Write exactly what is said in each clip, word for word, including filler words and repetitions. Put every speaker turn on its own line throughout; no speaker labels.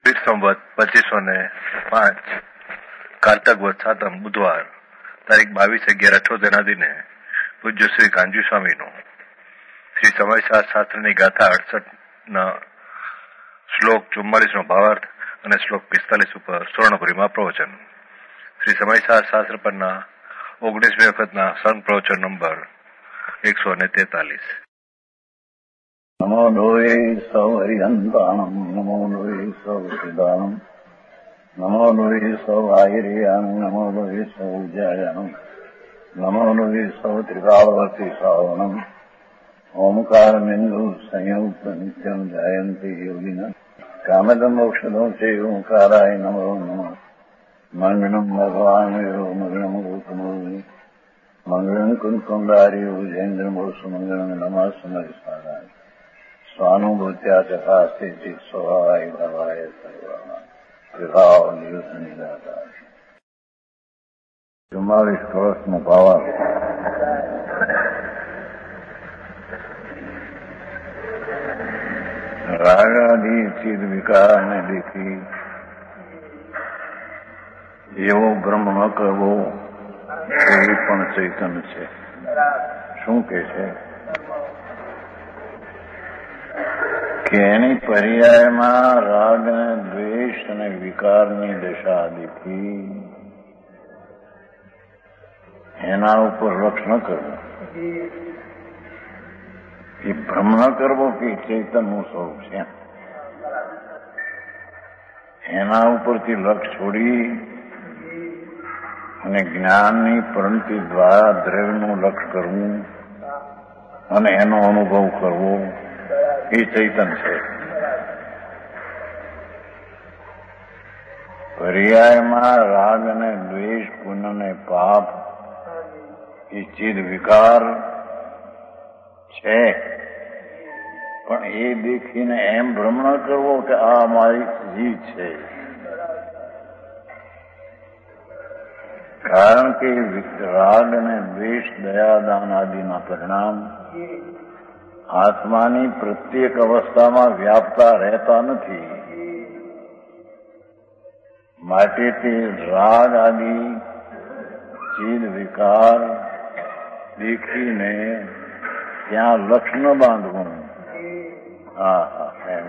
વીર સંવત પચીસો ને પાંચ કારતક વદ સાતમ બુધવાર તારીખ બાવીસ અગિયાર અઠોતેરના દિને પૂજ્ય શ્રી કાંજી સ્વામીનું શ્રી સમય શાસ્ત્રની ગાથા અડસઠ ના શ્લોક ચુમ્માલીસ નો ભાવાર્થ અને શ્લોક પિસ્તાલીસ ઉપર સ્વર્ણપુરીમાં પ્રવચન. શ્રી સમય શાસ્ત્ર પરના ઓગણીસમી વખતના સંઘ પ્રવચન નંબર એકસો ને તેતાલીસ.
નમો લોહે સૌ હરિહંતાણમ નમો લોહે સૌ સિદ્ધાણમ નમો લોહે સૌ આયર્યાન નમો લોહે સૌ ઉજ્જાયાન નમો લોહે સૌ ત્રિકાળવતી શ્રાવણમ ઓમકાર બિંદુ સંયુક્ત નિત્યમ જાયંતી યોગિના કામદમ મોક્ષદો છે ઓંકારાય નમો નમઃ. મંગળમ ભગવાન મંગળમ ગૌતમો મંગળમ કુંકુંડારી ઉજેન્દ્રમોષ મંગળમ નમઃ સમરિસારાય સ્વાનુભૂત્યા ચકાસ્તે સ્વભાવાય ભવાય સર્વા વિભાવ નિયુત નિરાકાર. ચુમ્માલીસ વર્ષનો ભાવાર્થ. રાગાદી ચિદ વિકારને દેખી એવો બ્રહ્મ ન કરવો એ પણ ચૈતન છે. શું કે છે કે એની પર્યાયમાં રાગ અને દ્વેષ અને વિકારની દશા દેખી એના ઉપર લક્ષ ન કરવું, એ ભ્રમ ન કરવો કે ચૈતનનું સ્વરૂપ છે. એના ઉપરથી લક્ષ છોડી અને જ્ઞાનની પ્રણતિ દ્વારા દ્રવ્યનું લક્ષ કરવું અને એનો અનુભવ કરવો એ ચૈતન છે. પર્યાયમાં રાગ અને દ્વેષ, પુણ્ય અને પાપ એ ચિદ વિકાર છે, પણ એ દેખીને એમ ભ્રમ ન કરવો કે આ મારી જીત છે. કારણ કે રાગ અને દ્વેષ, દયાદાન આદિના પરિણામ આત્માની પ્રત્યેક અવસ્થામાં વ્યાપતા રહેતા નથી. માટે તે રાગ આદિ ચિદ વિકાર દેખીને ત્યાં લક્ષ ન બાંધવું. હા હા એમ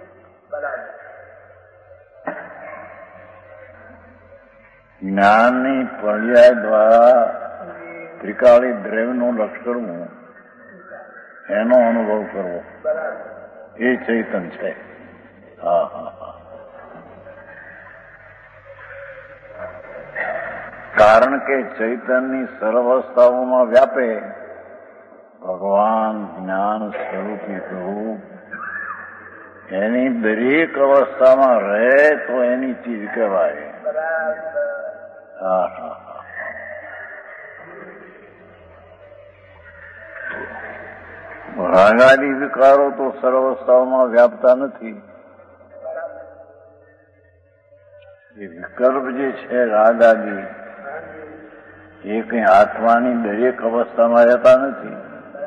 જ્ઞાનની પર્યાય દ્વારા ત્રિકાળી દ્રવ્યનું લક્ષ કરવું, એનો અનુભવ કરવો એ ચૈતન છે. હા હા હા કારણ કે ચૈતનની સર્વાવસ્થાઓમાં વ્યાપે ભગવાન જ્ઞાન સ્વરૂપી પ્રભુ એની દરેક અવસ્થામાં રહે તો એની ચીજ કહેવાય. હા હા રાગાદી વિકારો તો સર્વાવસ્થાઓમાં વ્યાપતા નથી. એ વિકલ્પ જે છે રાગાદી એ કઈ આત્માની દરેક અવસ્થામાં રહેતા નથી.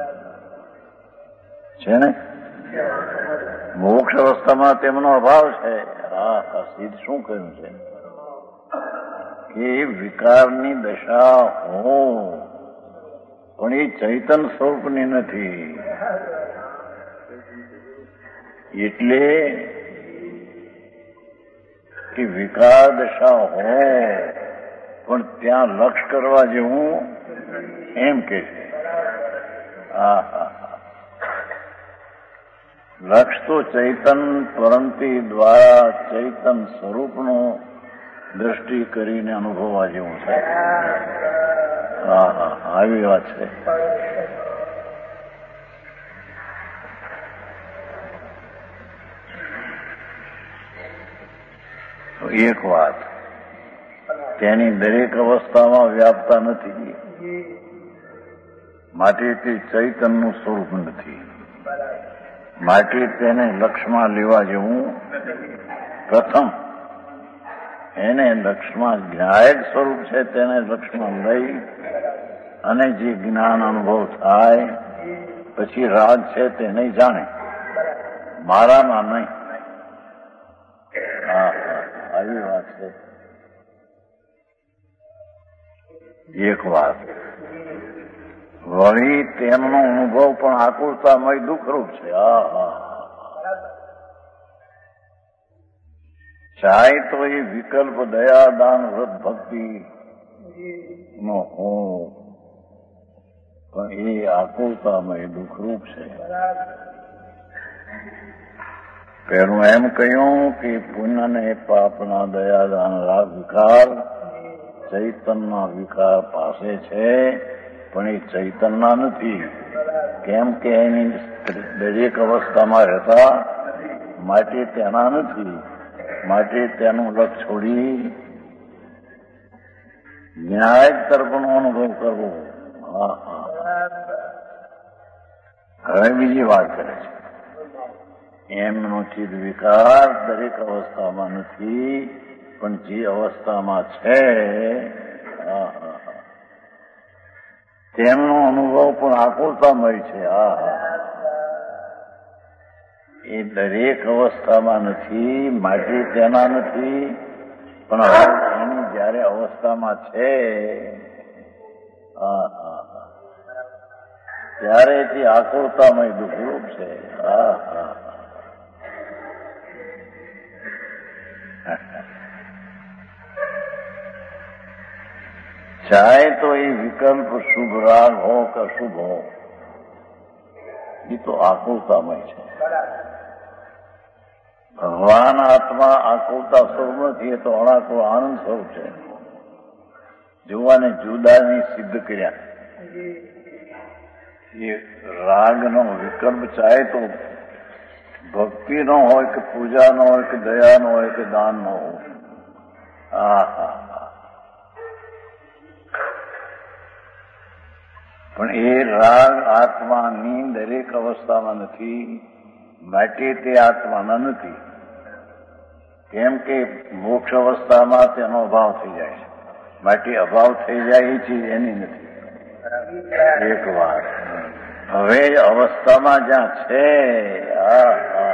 છે ને મોક્ષ અવસ્થામાં તેમનો અભાવ છે. હા હા સિદ્ધ શું કહ્યું છે કે વિકારની દશા હો, પણ એ ચૈતન સ્વરૂપની નથી. એટલે કે વિકાર દશા હોય પણ ત્યાં લક્ષ કરવા જેવું એમ કે છે. હા હા લક્ષ તો ચૈતન પરંતિ દ્વારા ચૈતન સ્વરૂપનું દ્રષ્ટિ કરીને અનુભવવા જેવું છે. હા હા આવી વાત છે. એક વાત, તેની દરેક અવસ્થામાં વ્યાપતા નથી, માટે તે ચૈતનનું સ્વરૂપ નથી. માટે તેને લક્ષમાં લેવા જેવું પ્રથમ એને લક્ષમાં જ્ઞાયક સ્વરૂપ છે તેને લક્ષમાં લઈ અને જે જ્ઞાન અનુભવ થાય પછી રાગ છે તે નહીં જાણે, મારામાં નહીં. આવી વાત છે. એક વાત વળી તેમનો અનુભવ પણ આકુળતામય દુઃખરૂપ છે. હા હા ચાહે તો એ વિકલ્પ દયા દાન વ્રત ભક્તિ નો હું પણ એ આકુળતામય દુઃખરૂપ છે. પેલું એમ કહ્યું કે પુણ્ય ને પાપના દયાદાન રાગ વિકાર ચૈતનના વિકાર પાસે છે, પણ એ ચૈતનના નથી. કેમ કે એની દરેક અવસ્થામાં રહેતા માટે તેના નથી. માટે તેનું લક્ષ છોડી ન્યાય તર્કનો અનુભવ કરવો. હા હા હવે બીજી વાત કરે છે. એમનો ચિત્ત વિકાર દરેક અવસ્થામાં નથી, પણ જે અવસ્થામાં છે તેમનો અનુભવ પણ આકુળતામય છે. હા હા એ દરેક અવસ્થામાં નથી, માટે તેના નથી, પણ હવે એની જયારે અવસ્થામાં છે હા હા ત્યારે તે આકુળતામય દુઃખરૂપ છે. હા હા ચાહે તો એ વિકલ્પ શુભ રાગ હો કે અશુભ હો, એ તો આકુળતામય છે. ભગવાન આત્મા આકુળતા સ્વરૂપ નથી, એ તો અણાકુળ આનંદ સ્વરૂપ છે. જોવાને જુદાની સિદ્ધ કર્યા. એ રાગનો વિકલ્પ ચાહે તો ભક્તિનો હોય કે પૂજાનો હોય કે દયાનો હોય કે દાનનો હોય. હા હા પણ એ રાગ આત્માની દરેક અવસ્થામાં નથી, માટે તે આત્માના નથી. કેમ કે મોક્ષ અવસ્થામાં તેનો અભાવ થઈ જાય છે, માટે અભાવ થઈ જાય એ ચીજ એની નથી. એક વાત હવે અવસ્થામાં જ્યાં છે હા હા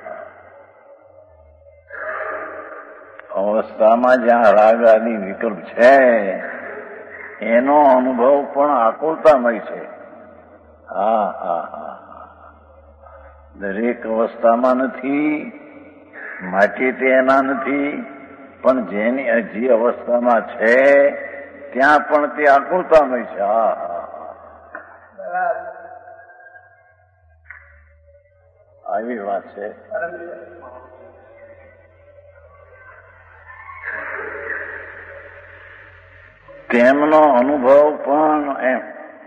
અવસ્થામાં જ્યાં રાગ આદિ વિકલ્પ છે એનો અનુભવ પણ આકુળતામય છે. હા હા હા દરેક અવસ્થામાં નથી, માટે તે એના નથી, પણ જેની જે અવસ્થામાં છે ત્યાં પણ તે આકુળતામય છે. હા હા આવી વાત છે. તેમનો અનુભવ પણ એમ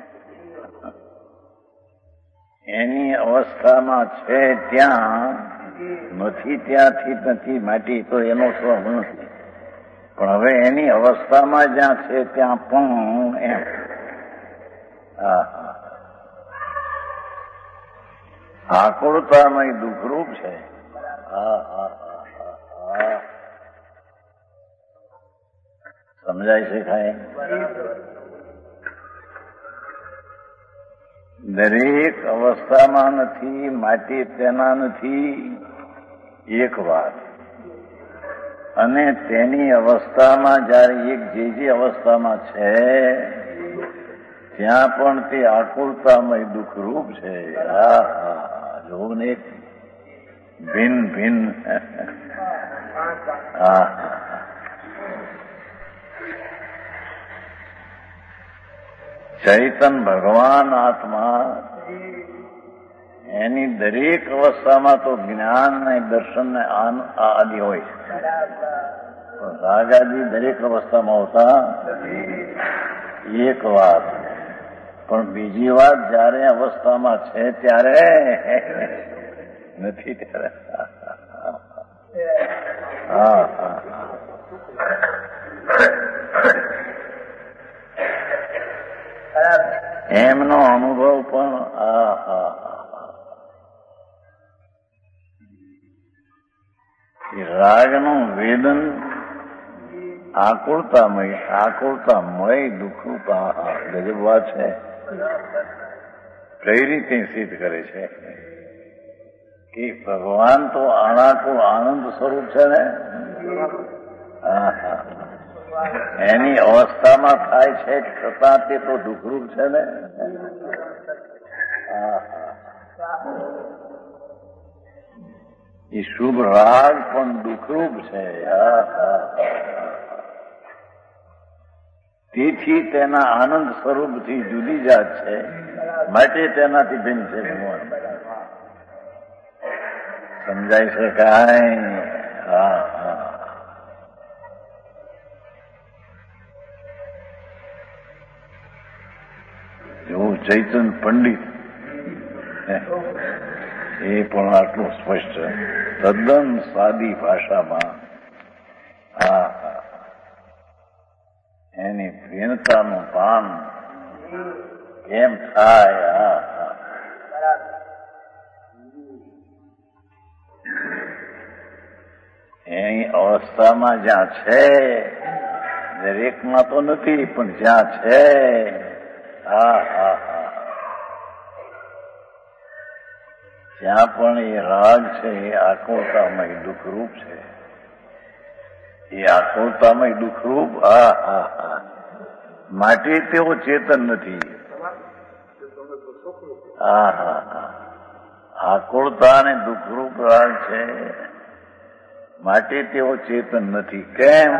એની અવસ્થામાં છે ત્યાં નથી, ત્યાંથી નથી, માટે તો એનો સ્વભાવ નથી. પણ હવે એની અવસ્થામાં જ્યાં છે ત્યાં પણ એમ હા આકુળતામય દુઃખરૂપ છે. હા હા હા સમજાય છે ખાય. દરેક અવસ્થામાં નથી, માટે તેના નથી. એક વાત અને તેની અવસ્થામાં જયારે એક જે જે અવસ્થામાં છે ત્યાં પણ તે આકુળતામય દુઃખરૂપ છે. હા હા જોવું ને ભિન્ન ભિન્ન હા ચૈતન ભગવાન આત્મા એની દરેક અવસ્થામાં તો જ્ઞાન ને દર્શન ને આદિ હોય છે, રાગ આદિ દરેક અવસ્થામાં હોતા. એક વાત પણ બીજી વાત જયારે અવસ્થામાં છે ત્યારે નથી ત્યારે હા હા એમનો અનુભવ પણ આ હા રાગનું વેદન આકુળતામય આકુળતામય દુઃખરૂપા ગજબ વાત છે. કઈ રીતે સિદ્ધ કરે છે કે ભગવાન તો અનાકુળ આનંદ સ્વરૂપ છે ને, એની અવસ્થામાં થાય છે છતાં તે તો દુઃખરૂપ છે ને. એ શુભ રાગ પણ દુઃખરૂપ છે. તેથી તેના આનંદ સ્વરૂપથી જુદી જાત છે, માટે તેનાથી ભિન્ન છે ભગવાન. સમજાય છે કાંઈ? હા હા. એવું ચૈતન પંડિત એ પણ આટલું સ્પષ્ટ તદ્દન સાદી ભાષામાં હા એની ભિન્નતાનું ભાન કેમ થાય. હા હા. એની અવસ્થામાં જ્યાં છે, દરેકમાં તો નથી પણ જ્યાં છે. હા હા હા. ત્યાં પણ એ રાગ છે એ આકુળતામય દુઃખરૂપ છે. એ આકુળતામય દુઃખરૂપ. હા હા હા. માટે તેઓ ચેતન નથી. હા હા હા. આકુળતા અને દુઃખરૂપ રાગ છે, માટે તેઓ ચેતન નથી. કેમ?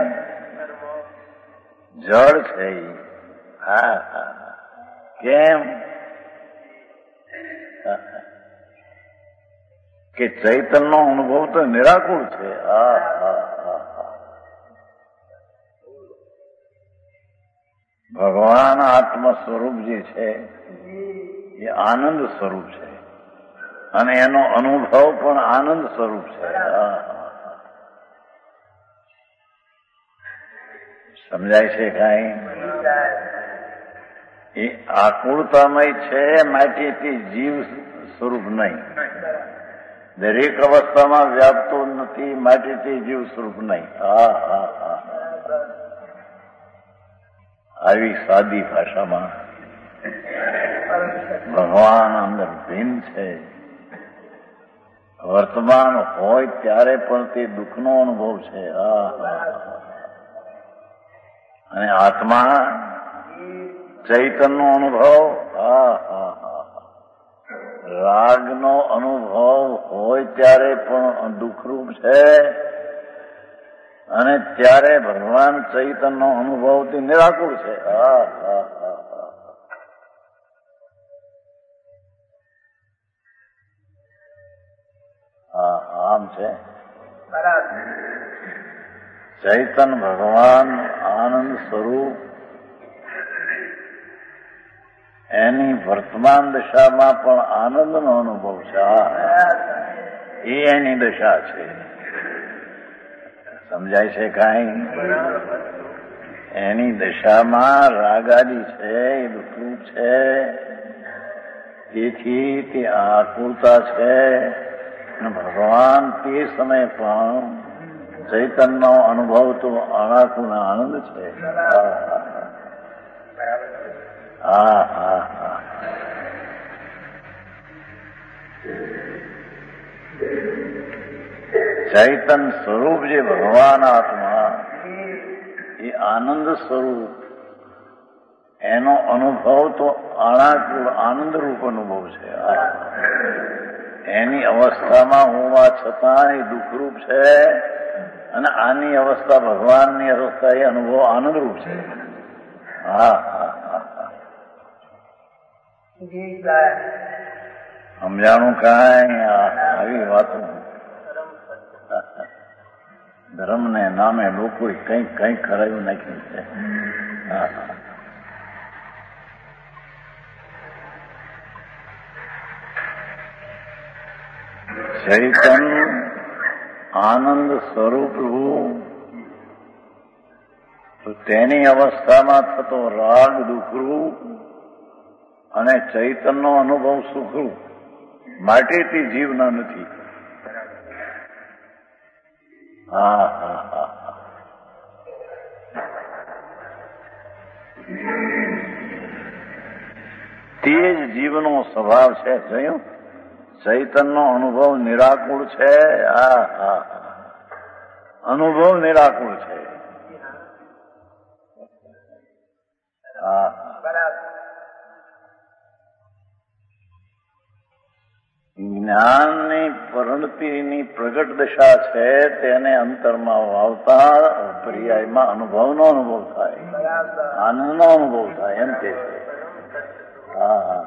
જળ છે. હા હા. કેમ? કે ચૈતનનો અનુભવ તો નિરાકુળ છે. હા હા હા હા. ભગવાન આત્મ સ્વરૂપ જે છે એ આનંદ સ્વરૂપ છે અને એનો અનુભવ પણ આનંદ સ્વરૂપ છે. હા હા. સમજાય છે કાંઈ? એ આકુળતામય છે, માટે તે જીવ સ્વરૂપ નહીં. દરેક અવસ્થામાં વ્યાપતો નથી, માટે તે જીવ સ્વરૂપ નહીં. હા હા હા. આવી સાદી ભાષામાં ભગવાન અંદર ભિન્ન છે. વર્તમાન હોય ત્યારે પણ તે દુઃખનો અનુભવ છે. હા હા. અને આત્મા ચૈતનનો અનુભવ. હા હા હા. રાગનો અનુભવ હોય ત્યારે પણ દુઃખરૂપ છે અને ત્યારે ભગવાન ચૈતનનો અનુભવ તે નિરાકુળ છે. હા હા હા હા. હા આમ છે. ચૈતન ભગવાન આનંદ સ્વરૂપ એની વર્તમાન દશામાં પણ આનંદનો અનુભવ છે. એ એની દશા છે. સમજાય છે કાંઈ? એની દશામાં રાગાદી છે એ દુઃખરૂપ છે, તેથી તે આકુળતા છે. ભગવાન તે સમયે પણ ચૈતનનો અનુભવ તો અનાકુળ આનંદ છે. હા હા હા. ચૈતન સ્વરૂપ જે ભગવાન આત્મા એ આનંદ સ્વરૂપ, એનો અનુભવ તો અનાકુળ આનંદરૂપ અનુભવ છે. એની અવસ્થામાં હોવા છતાં એ દુઃખરૂપ છે અને આની અવસ્થા ભગવાનની અવસ્થા એ અનુભવ આનંદરૂપ છે. હા હા હા હા. સમજાણું કાંઈ? આવી વાતો ધર્મને નામે લોકો કંઈક કંઈક કરાયું નાખ્યું છે. હા હા. ચૈતન આનંદ સ્વરૂપ તો તેની અવસ્થામાં થતો રાગ દુઃખરૂપ અને ચૈતનનો અનુભવ સુખરૂપ, માટે તે જીવના નથી. હા હા હા. તે જ જીવનો સ્વભાવ છે. જોયું? ચૈતનનો અનુભવ નિરાકુળ છે. હા હા. અનુભવ નિરાકુળ છે. હા, જ્ઞાનની પરિણતિની પ્રગટ દશા છે તેને અંતરમાં વાવતા પર્યાયમાં અનુભવનો અનુભવ થાય, આનંદનો અનુભવ થાય એમ કે છે. હા,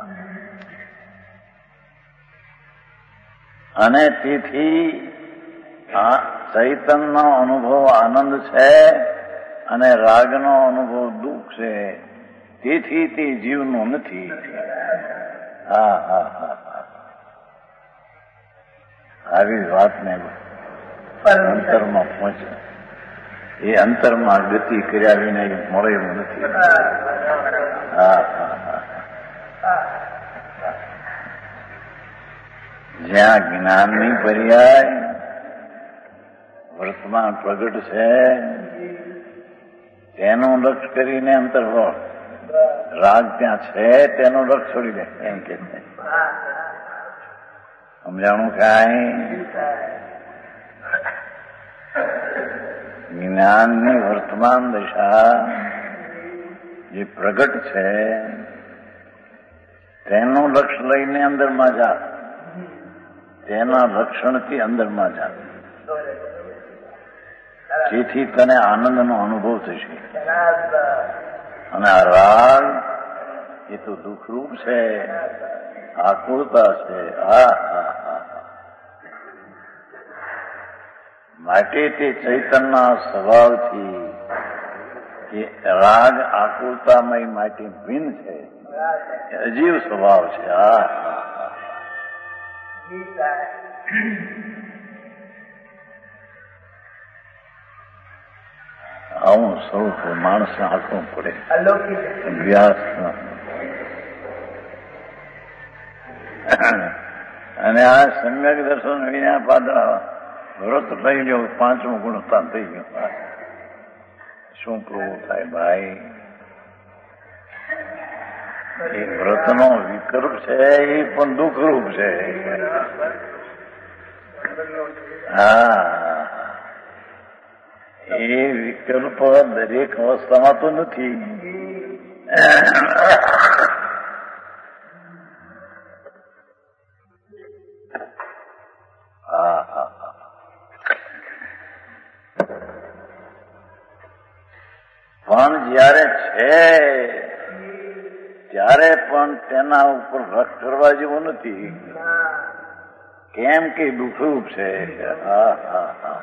અને તેથી આ ચૈતનનો અનુભવ આનંદ છે અને રાગનો અનુભવ દુઃખ છે. તેથી તે જીવનું નથી. હા હા હા આવી વાતને અંતરમાં પહોંચે એ અંતરમાં ગતિ કર્યા વિના મળે એવું નથી. હા હા હા જ્યાં જ્ઞાનની પર્યાય વર્તમાન પ્રગટ છે તેનું લક્ષ કરીને અંતર્ભાવ, રાગ ત્યાં છે તેનું લક્ષ છોડી દે એમ કે સમજાણું. કાંઈ જ્ઞાનની વર્તમાન દશા જે પ્રગટ છે તેનું લક્ષ લઈને અંદરમાં જા, તેના લક્ષણથી અંદરમાં જા, જેથી તને આનંદનો અનુભવ થશે. અને આ રાગ એ તો દુઃખરૂપ છે, આકુળતા છે. હા હા હા માટે તે ચૈતનના સ્વભાવથી એ રાગ આકુળતામય માટે ભિન્ન છે, અજીવ સ્વભાવ છે. હા આવું સ્વરૂપ માણસને આંખવું પડે. વ્યાસ અને આ સમ્યક દર્શન વિના પાત્ર વ્રત થઈ ગયો, પાંચમું ગુણસ્થાન થઈ ગયું. શું પ્રભુ થાય ભાઈ? એ વ્રતનો વિકલ્પ છે એ પણ દુઃખરૂપ છે. હા, એ વિકલ્પ દરેક અવસ્થામાં તો નથી. હા હા પણ જયારે છે ત્યારે પણ તેના ઉપર રસ કરવા જેવું નથી, કેમ કે દુઃખરૂપ છે. હા હા હા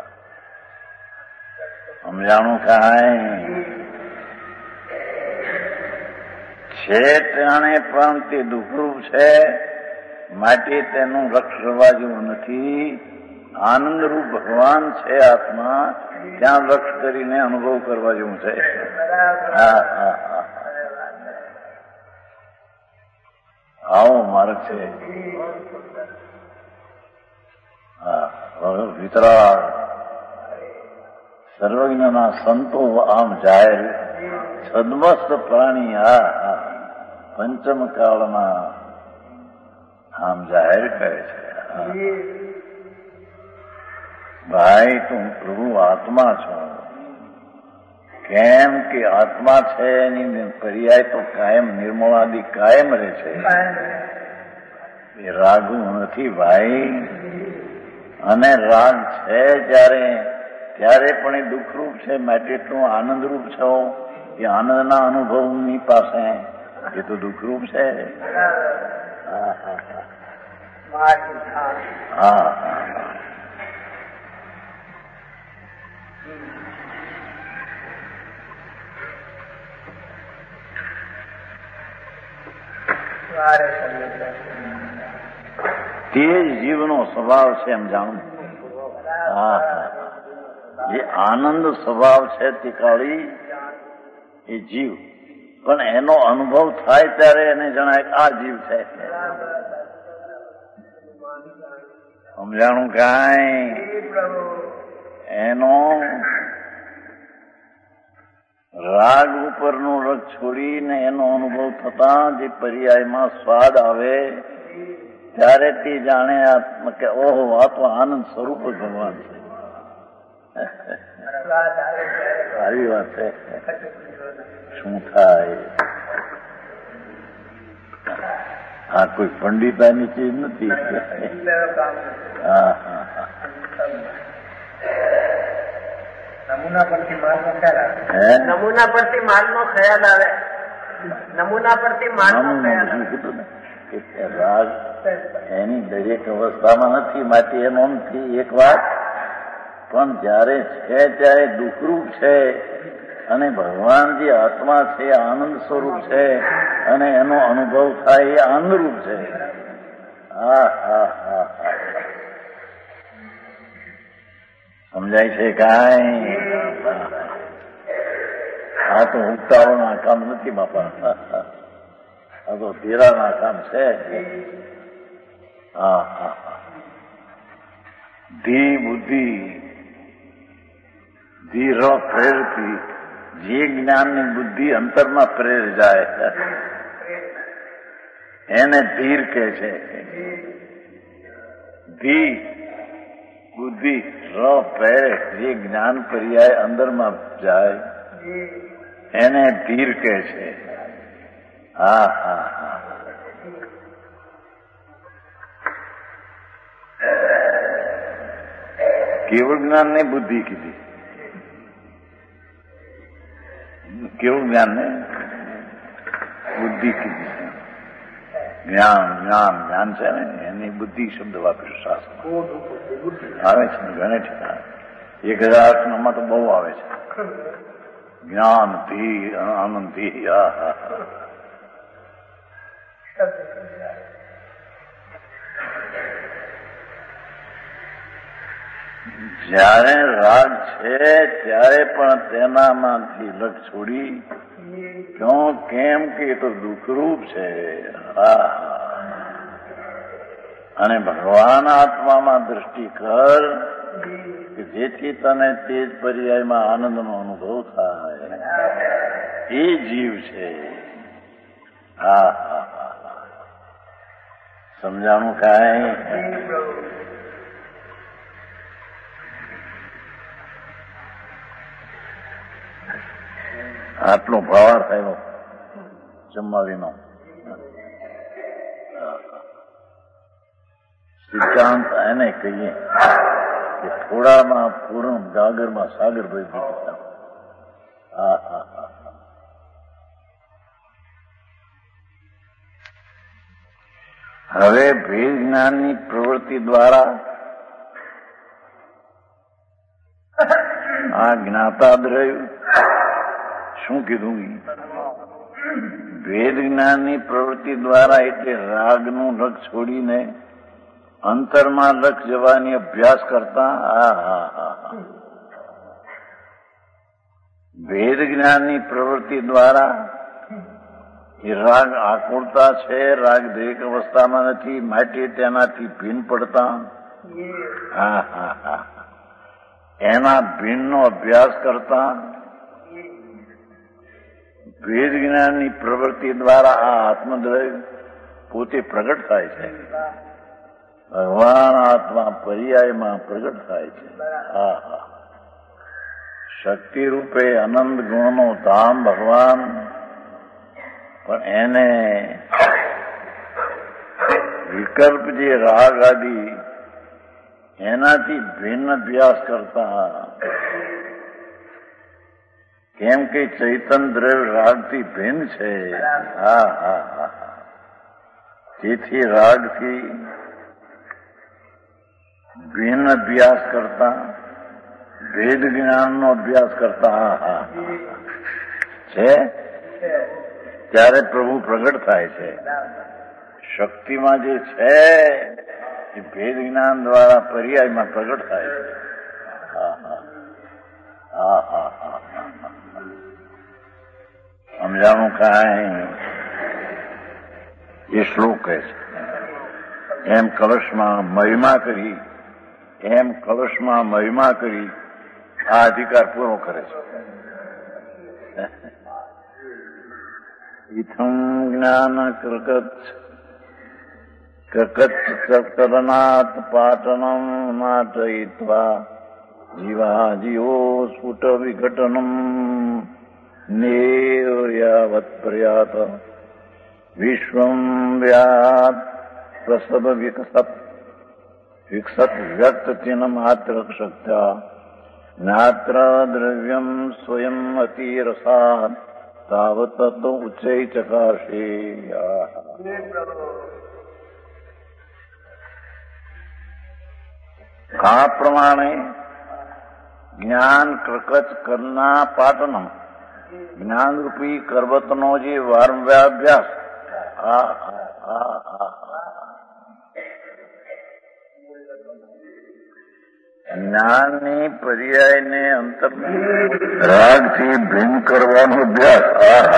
સમજાણું. કાંઈ છે તેને પણ તે દુઃખરૂપ છે માટે તેનું રક્ષ કરવા જેવું નથી. આનંદરૂપ ભગવાન છે આત્મા, ત્યાં લક્ષ કરીને અનુભવ કરવા જેવું છે. હા હા હા આવો માર્ગ છે. હા વિતરાગ સર્વજ્ઞના સંતો આમ જાહેર સદમસ્ત પ્રાણી. હા હા પંચમ કાળના આમ જાહેર કરે છે. ભાઈ તું પ્રભુ આત્મા છો, કેમ કે આત્મા છે એની પર્યાય તો કાયમ નિર્મળાદિ કાયમ રહે છે. એ રાગુ નથી ભાઈ. અને રાગ છે જયારે ત્યારે પણ એ દુઃખરૂપ છે માટે એટલું આનંદરૂપ છો. એ આનંદના અનુભવની પાસે એ તો દુઃખરૂપ છે. હા હા હા હા તે જ જીવનો સ્વભાવ છે એમ જાણું. હા જે આનંદ સ્વભાવ છે તે કાળી એ જીવ, પણ એનો અનુભવ થાય ત્યારે એને જણાય આ જીવ છે. સમજાણું. કાંઈ એનો રાગ ઉપરનો રગ છોડીને એનો અનુભવ થતા જે પર્યાયમાં સ્વાદ આવે ત્યારે તે જાણે આત્મ કે ઓહો આ તો આનંદ સ્વરૂપ જ ભગવાન છે. સારી વાત છે. શું થાય? આ કોઈ પંડિતાની ચીજ નથી. હા હા હા.
નમૂના પરથી માલ નો ખ્યાલ આવે. નમૂના પરથી માલ નો ખ્યાલ આવે. નમૂના પરથી માલ નો ખ્યાલ આવે.
કીધું ને કે રાગ એની દરેક અવસ્થામાં નથી, માટે એનો નથી એક વાત. પણ જયારે છે ત્યારે દુઃખરૂપ છે, અને ભગવાન જે આત્મા છે આનંદ સ્વરૂપ છે, અને એનો અનુભવ થાય એ આનંદરૂપ છે. હા હા હા હા. સમજાય છે કાંઈ? આ તો ઉતાવળના કામ નથી બાપા, આ તો ધીરાના કામ છે. હા હા હા. ધી બુદ્ધિ ધી ર પ્રેરતી, જે જ્ઞાનની બુદ્ધિ અંતરમાં પ્રેર જાય એને ધીર કહે છે. ધી બુદ્ધિ ર પ્રેરે, જે જ્ઞાન પર્યાય અંદરમાં જાય એને ધીર કહે છે. હા હા હા. કેવળ જ્ઞાન ને બુદ્ધિ કીધી. કેવું જ્ઞાન ને બુદ્ધિ કીધી. જ્ઞાન જ્ઞાન જ્ઞાન છે ને એની બુદ્ધિ શબ્દ વાપર્યો શાસ્ત્ર આવે છે ને ઘણે ઠેકાણે. એક હજાર માં તો બહુ આવે છે. જ્ઞાન ધી આનંદ ધી. હા હા હા. જયારે રાગ છે ત્યારે પણ તેનામાંથી લક્ષ છોડી ક્यों કેમ કે એ તો દુઃખરૂપ છે. હા. અને ભગવાન આત્મામાં દ્રષ્ટિ કર કે જેથી તને તે જ પર્યાયમાં આનંદનો અનુભવ થાય. એ જીવ છે. હા હા હા. સમજાણું કાંઈ? આટલો ભાવાર થયો જમાવીનો સિદ્ધાંત એને કહીએ કે થોડામાં પૂર્ણ ગાગરમાં સાગર ભરી દીધું. હા હા હા. હવે ભેદ જ્ઞાનની પ્રવૃત્તિ દ્વારા આ જ્ઞાતા દ્રવ્ય શું કીધું? ભેદ જ્ઞાનની પ્રવૃત્તિ દ્વારા એટલે રાગનું લક્ષ છોડીને અંતરમાં લક્ષ જવાની અભ્યાસ કરતા. હા હા હા. ભેદ જ્ઞાનની પ્રવૃત્તિ દ્વારા એ રાગ આકુળતા છે, રાગ દરેક અવસ્થામાં નથી, માટે તેનાથી ભિન્ન પડતા. હા હા હા. એના ભિન્નનો અભ્યાસ કરતા ભેદ જ્ઞાનની પ્રવૃત્તિ દ્વારા આ આત્મદ્રવ્ય પોતે પ્રગટ થાય છે. ભગવાન આત્મા પર્યાયમાં પ્રગટ થાય છે. હા હા. શક્તિ રૂપે આનંદ ગુણનો ધામ ભગવાન, પણ એને વિકલ્પ જે રાગ આદિ એનાથી ભિન્ન અભ્યાસ કરતા. કેમ કે ચૈતન દ્રવ્ય રાગથી ભિન્ન છે. હા હા હા. તેથી રાગથી ભિન્ન અભ્યાસ કરતા, ભેદ જ્ઞાનનો અભ્યાસ કરતા. હા હા છે. ત્યારે પ્રભુ પ્રગટ થાય છે. શક્તિમાં જે છે એ ભેદ જ્ઞાન દ્વારા પર્યાયમાં પ્રગટ થાય છે. હા હા હા હા હા. સમજાણું કાંઈ? એ શ્લોક કહે છે એમ કલશમાં મહિમા કરી, એમ કલશમાં મહિમા કરી આ અધિકાર પૂરો કરે છે. ઇથમ જ્ઞાન કૃકત કકત કરનાથ પાટનમ નાટયિત્વા જીવા જીવો સ્ફુટ વિઘટનમ નેવ યાવત પ્રયાત વિશ્વમ વ્યાપ પ્રસવ વિકસત વિકસત વ્યક્ત ચિહ્ન માત્ર શક્ત્યા નાત્ર દ્રવ્યમ સ્વયં અતિરસાદ તાવત તો ઉચ્ચૈ ચકાશે. આ પ્રમાણે જ્ઞાન કર્કચ કરના પાટનમ જ્ઞાનરૂપી કરવતનો જે વારંવાર અભ્યાસ આ જ્ઞાનની પર્યાયને અંતર રાગથી ભિન્ન કરવાનો અભ્યાસ.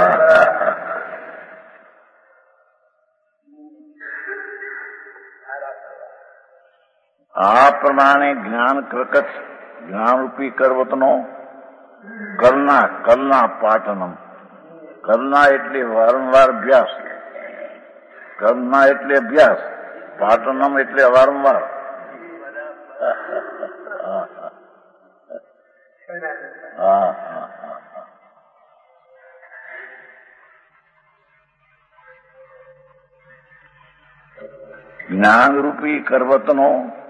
આ પ્રમાણે જ્ઞાન કર્કચ જ્ઞાનરૂપી કરવતનો કરના કરના પાટનમ કરના એટલે વારંવાર અભ્યાસ કરના એટલે અભ્યાસ પાટનમ એટલે વારંવાર. જ્ઞાનરૂપી કરવતનો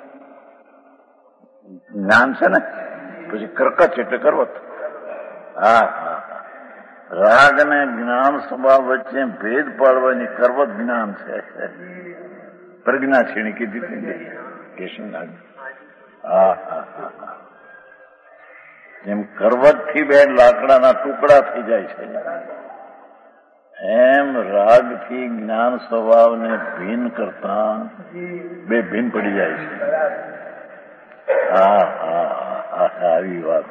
જ્ઞાન છે ને પછી કર્કચ એટલે કરવત. હા હા રાગ અને જ્ઞાન સ્વભાવ વચ્ચે ભેદ પાડવાની કરવત જ્ઞાન છે. પ્રજ્ઞા છીણી કીધી હતી કેશનનાગ. હા હા હા જેમ કરવત થી બે લાકડાના ટુકડા થઈ જાય છે એમ રાગથી જ્ઞાન સ્વભાવને ભિન્ન કરતા બે ભિન્ન પડી જાય છે. હા હા હા આવી વાત.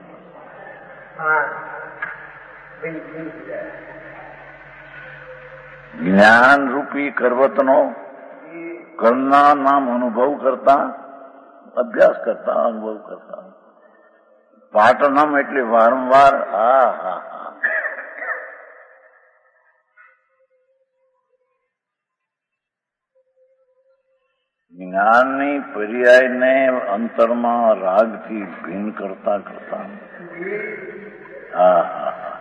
જ્ઞાન રૂપી કરવતનો કરના નામ અનુભવ કરતા અભ્યાસ કરતા અનુભવ કરતા પાટનમ એટલે વારંવાર. હા હા હા જ્ઞાનની પર્યાયને અંતરમાં રાગથી ભિન્ન કરતા કરતા. હા હા હા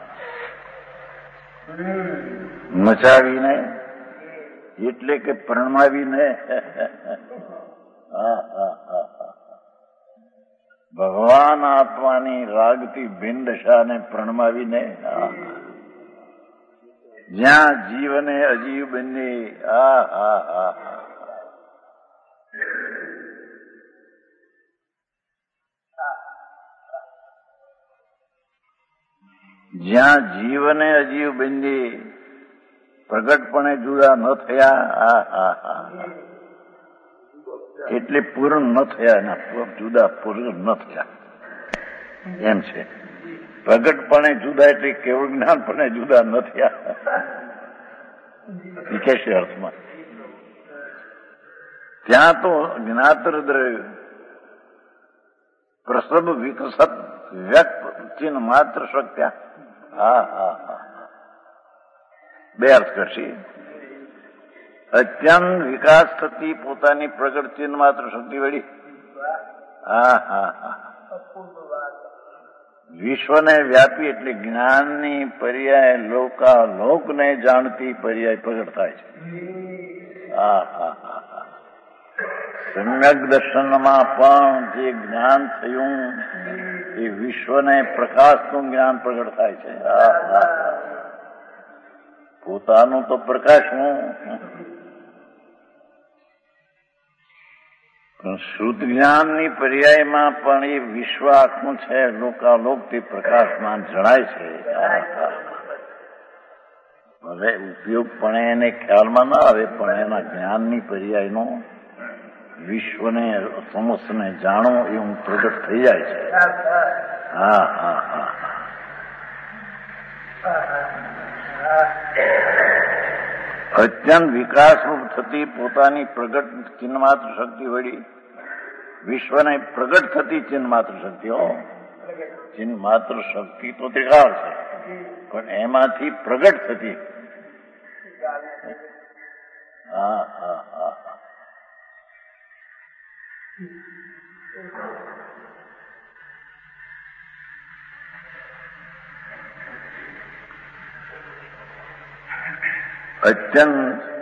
મચાવીને એટલે કે પરણમાવીને. હા હા હા ભગવાન આત્માની રાગથી ભિન્ન દશાને પ્રણમાવીને જ્યાં જીવ અને અજીવ બંને. હા હા હા જ્યાં જીવ અને અજીવ બંને પ્રગટપણે જુદા ન થયા. હા હા હા એટલે પૂર્ણ ન થયા એના જુદા પૂર્ણ ન થયા એમ છે. પ્રગટપણે જુદા એટલે કેવળ જ્ઞાનપણે જુદા ન થયા વિશેષ અર્થમાં. ત્યાં તો જ્ઞાતર દ્રવ્ય પ્રસવ વિકસત વ્યક્ત ચિહ્ન માત્ર શક્યા. હા હા હા બે અર્થ કરશે. અત્યંત વિકાસ થતી પોતાની પ્રગટ ચિહ્ન માત્ર શક્તિ વળી. હા હા હા વિશ્વને વ્યાપી એટલે જ્ઞાનની પર્યાય લોકાલોકને જાણતી પર્યાય પ્રગટ થાય છે. હા હા હા હા સમ્યક દર્શનમાં પણ જે જ્ઞાન થયું એ વિશ્વને પ્રકાશનું જ્ઞાન પ્રગટ થાય છે. હા હા પોતાનું તો પ્રકાશનું શુદ્ધ જ્ઞાનની પર્યાયમાં પણ એ વિશ્વ આખું છે લોકાલોકથી પ્રકાશમાન જણાય છે. હવે ઉપયોગ પણ એને ખ્યાલમાં ના આવે પણ એના જ્ઞાનની પર્યાયનો વિશ્વને સમસ્તને જાણો એવું પ્રગટ થઈ જાય છે. હા હા હા અત્યંત વિકાસરૂપ થતી પોતાની પ્રગટ ચિહ્નમાત્ર શક્તિ વળી વિશ્વને પ્રગટ થતી ચિહ્નમાત્ર શક્તિઓ. ચિહ્નમાત્ર શક્તિ તો ત્રિકાળ છે પણ એમાંથી પ્રગટ થતી. હા હા હા અત્યંત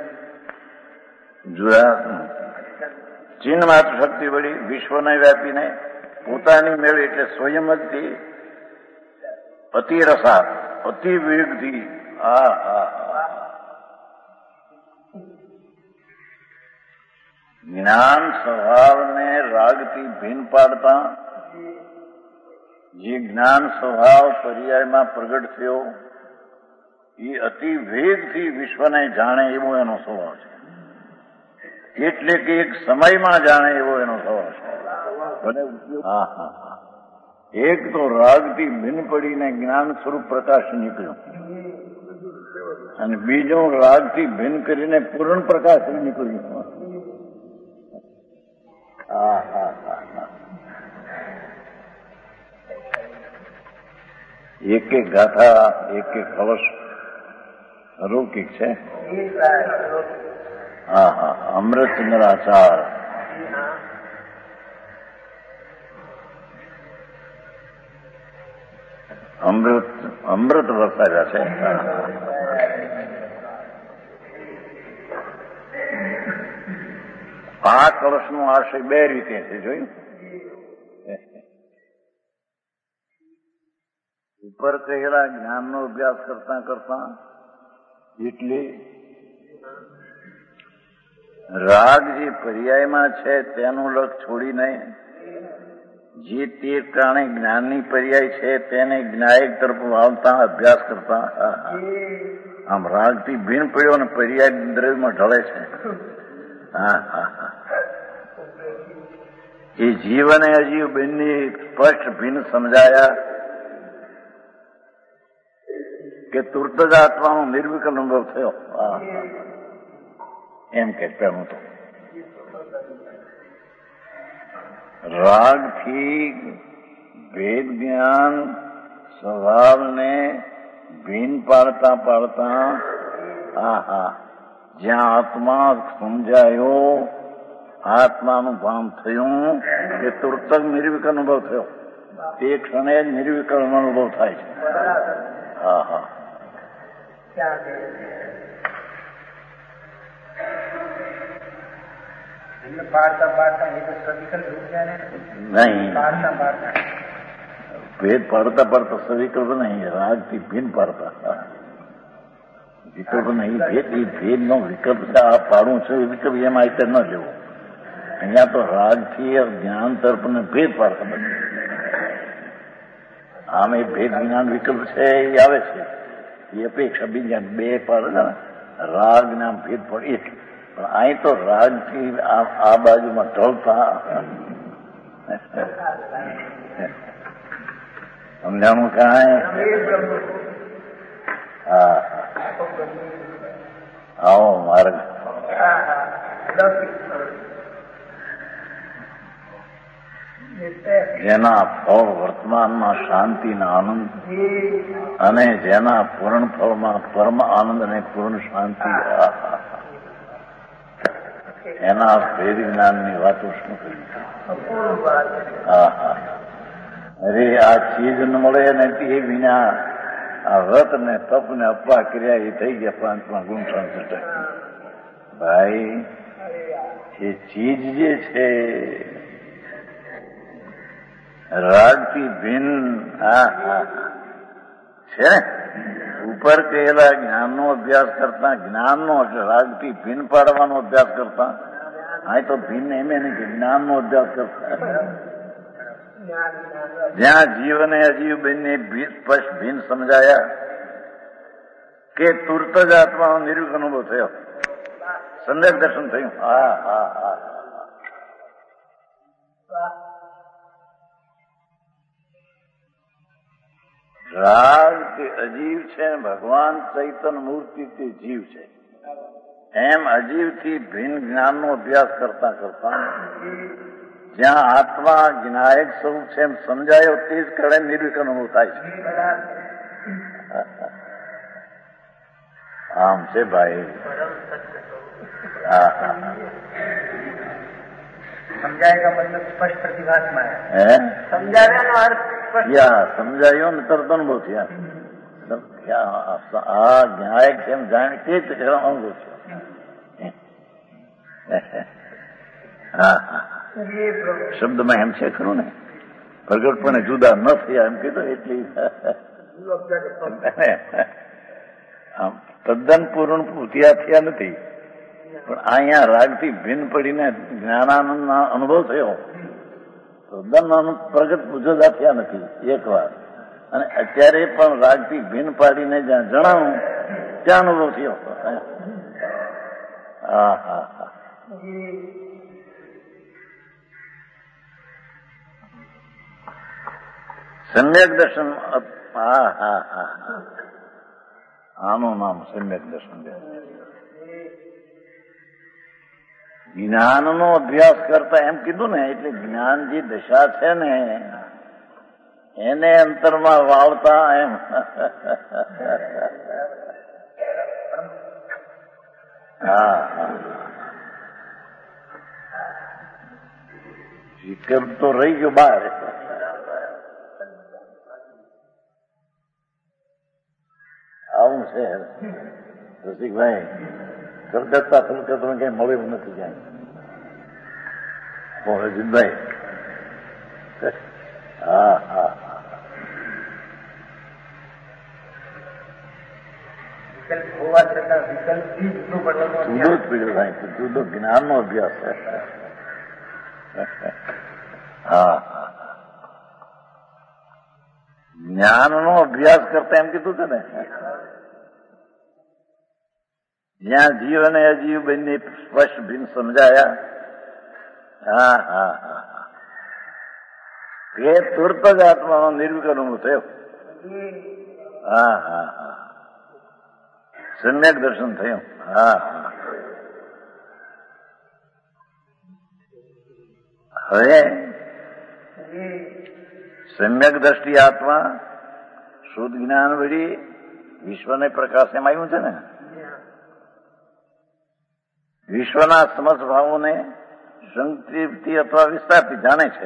જોયા ચીન માત્ર શક્તિ વળી વિશ્વને વ્યાપીને પોતાની મેળવી એટલે સ્વયં જ અતિ રસા અતિ વેગથી આ હા જ્ઞાન સ્વભાવને રાગથી ભિન્ન પાડતા જે જ્ઞાન સ્વભાવ પર્યાયમાં પ્રગટ થયો એ અતિ વેગથી વિશ્વને જાણે એવો એનો સ્વભાવ છે. એટલે કે એક સમયમાં જાણે એવો એનો સ્વભાવ છે. હા હા હા એક તો રાગથી ભિન્ન પડીને જ્ઞાન સ્વરૂપ પ્રકાશ નીકળ્યો અને બીજો રાગથી ભિન્ન કરીને પૂર્ણ પ્રકાશ નીકળ્યો. હા હા હા એક એક ગાથા એક એક કલશ અલૌકિક છે. હા હા અમૃતચંદ્ર આચાર અમૃત અમૃત વરસાવ્યા છે. આ કળશનો આશય બે રીતે છે જોયું. ઉપર કહેલા જ્ઞાનનો અભ્યાસ કરતા કરતા એટલે રાગ જે પર્યાયમાં છે તેનું લક્ષ છોડીને જે તે કારણે જ્ઞાનની પર્યાય છે તેને જ્ઞાયક તરફ વાળતા અભ્યાસ કરતા આમ રાગથી ભિન્ન પડ્યો અને પર્યાય દ્રવ્યમાં ઢળે છે. હા હા હા એ જીવ અને અજીવ બંને સ્પષ્ટ ભિન્ન સમજાયા કે તુર્ત જ આત્માનો નિર્વિકલ્પ અનુભવ થયો. એમ કે પહેલું તો રાગથી ભેદ જ્ઞાન સ્વભાવને ભિન્ન પાડતા પાડતા હા હા જ્યાં આત્મા સમજાયો આત્માનું ભાન થયું કે તુરત જ નિર્વિકલ્પ અનુભવ થયો. તે ક્ષણે જ નિર્વિકલ્પ અનુભવ થાય છે. હા હા નહીં ભેદ પાડતા પાડતા સવિકલ્પ નહીં રાગથી ભિન્ન પાડતા વિકલ્પ નહીં ભેદ એ ભેદ નો વિકલ્પ આ પાડું છે વિકલ્પ એમાં રીતે ન લેવો. અહીંયા તો રાગથી જ્ઞાન તરફ ને ભેદ પાડતા બધું આમ એ ભેદ જ્ઞાન વિકલ્પ છે એ આવે છે એ અપેક્ષા બીજા બે પાડે ને રાગ ને આમ ભેદ પડે એટલે પણ અહીં તો રાગથી આ બાજુમાં ઢળતા સમજાણું કાંઈ. હા આવો માર્ગ જેના ફળ વર્તમાનમાં શાંતિના આનંદ અને જેના પૂર્ણ ફળમાં પરમ આનંદ અને પૂર્ણ શાંતિ એના ભેદ જ્ઞાનની વાતો શું કરી. હા હા અરે આ ચીજ ન મળે ને તે વિના આ વ્રત ને તપ ને અપવા કર્યા એ થઈ ગયા પાંચમા ગુણ સંસઠ. ભાઈ એ ચીજ જે છે રાગથી ભિન્ન હા હા છે ને ઉપર કહેલા જ્ઞાનનો અભ્યાસ કરતા જ્ઞાનનો એટલે રાગથી ભિન્ન પાડવાનો અભ્યાસ કરતા હા તો ભિન્ન એમ નહીં કે જ્ઞાનનો અભ્યાસ કરતા જ્યાં જીવ અને અજીવ બંને સ્પષ્ટ ભિન્ન સમજાયા કે તુરત જ આત્માનો નિર્વિકલ્પ અનુભવ થયો. સંદેશ દર્શન થયું. હા હા હા રાગ તે અજીવ છે ભગવાન ચૈતન્ય મૂર્તિ તે જીવ છે. એમ અજીવથી ભિન્ન જ્ઞાનનો અભ્યાસ કરતા કરતા જ્યાં આત્મા જ્ઞાયક સ્વરૂપ છે એમ સમજાયો તે જ કારણે નિર્વિકલ્પ અનુભવ થાય છે. આમ છે ભાઈ. હા હા
સમજાય મતલબ સ્પષ્ટ પ્રતિભાસમાં
હે
સમજાવ્યાનો અર્થ
યા સમજાયો ને તરત અનુભવ થયા. આ ન્યાયક કેમ જાણે તે જ અનુભવ છે. હા હા શબ્દમાં એમ છે ખરું ને, પ્રગટપણે જુદા ન થયા એમ કીધું એટલી આમ તદ્દન પૂર્ણ પૂર્તિયા થયા નથી, પણ અહીંયા રાગથી ભિન્ન પડીને જ્ઞાનાનંદ અનુભવ થયો. તદ્દન પ્રગટ જુદા થયા નથી એક વાર, અને અત્યારે પણ રાગથી ભિન્ન પાડીને જ્યાં જણાવું ત્યાં અનુભવ થયો. હા હા હા સમ્યક દર્શન. હા હા હા આનું નામ સમ્યક દર્શન. જ્ઞાનનો અભ્યાસ કરતા એમ કીધું ને, એટલે જ્ઞાન જે દશા છે ને એને અંતરમાં વાવતા એમ. હા હા શિકર તો રહી ગયો બહાર. આવું છે રસિકભાઈ, કલકત્તા કલકત્તા કઈ મળ્યું નથી ક્યાંય. રજીતભાઈ હા હા
હોવા છતાં વિકલ્પથી જુદો
જુદો જ પીડ્યો થાય, જુદો જ્ઞાનનો અભ્યાસ છે. હા જ્ઞાનનો અભ્યાસ કરતા એમ કીધું છે ને, જ્યાં જીવ અને અજીવ બંને સ્પષ્ટ ભિન્ન સમજાયા. હા હા હા એ તુરત જ આત્માનો નિર્વિકલ્પ અનુભવ થયો. હા હા હા સમ્યક દર્શન થયું. હા હા હવે સમ્યક દ્રષ્ટિ આત્મા શુદ્ધ જ્ઞાન વળી વિશ્વને પ્રકાશ એમ આવ્યું છે ને. વિશ્વના સમસ્ત ભાવોને સંતૃપ્તિ અથવા વિસ્તારથી જાણે છે.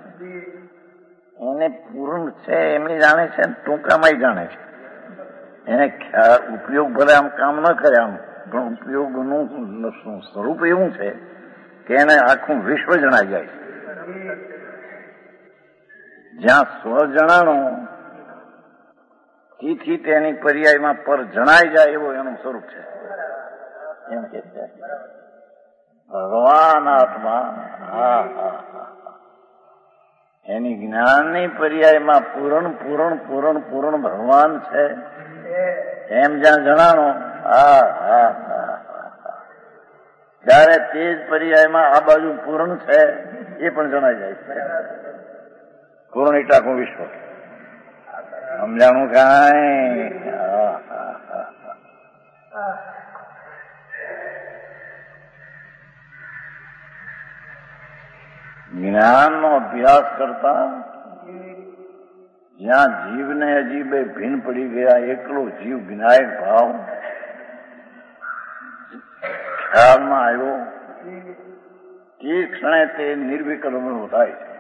એને પૂર્ણ છે એમ જાણે છે, ટૂંકામાં જાણે છે. એને ખ્યાલ ઉપયોગ ભલે આમ કામ ન કરે આમ, પણ ઉપયોગનું સ્વરૂપ એવું છે કે એને આખું વિશ્વ જણાઈ જાય છે. જ્યાં સ્વ જણાણું તેથી તેની પર્યાયમાં પર જણાઈ જાય એવું એનું સ્વરૂપ છે. એમ કે ભગવાન આત્મા હા હા એની જ્ઞાનની પર્યાયમાં પૂરણ પૂરણ પૂરણ પૂરણ ભગવાન છે એમ જ્યાં જણાણો. હા હા હા ત્યારે તે જ પર્યાયમાં આ બાજુ પૂર્ણ છે એ પણ જણાઈ જાય છે. પૂર્ણ એટલે આખું વિશ્વ સમજાણું કાંઈ. હા હા હા જ્ઞાનનો અભ્યાસ કરતા જ્યાં જીવને અજીબે ભિન્ન પડી ગયા, એકલો જીવ જ્ઞાયક ભાવ ખ્યાલમાં આવ્યો, તે ક્ષણે તે નિર્વિકલ્પ અનુભવ થાય છે.